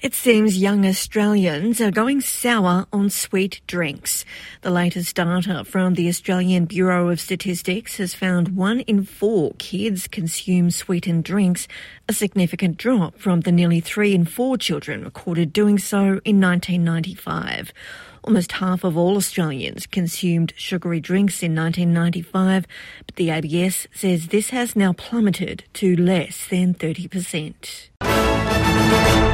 It seems young Australians are going sour on sweet drinks. The latest data from the Australian Bureau of Statistics has found 1 in 4 kids consume sweetened drinks, a significant drop from the nearly 3 in 4 children recorded doing so in 1995. Almost half of all Australians consumed sugary drinks in 1995, but the ABS says this has now plummeted to less than 30%.